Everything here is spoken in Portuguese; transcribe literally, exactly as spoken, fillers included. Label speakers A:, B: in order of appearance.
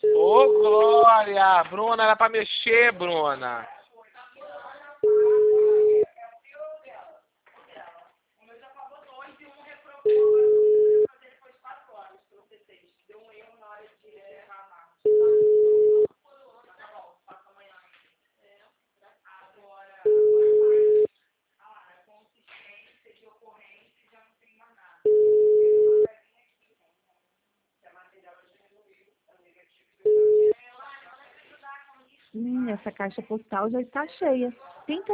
A: Ô, Glória! Bruna, era pra mexer, Bruna.
B: Hum, essa caixa postal já está cheia. Tenta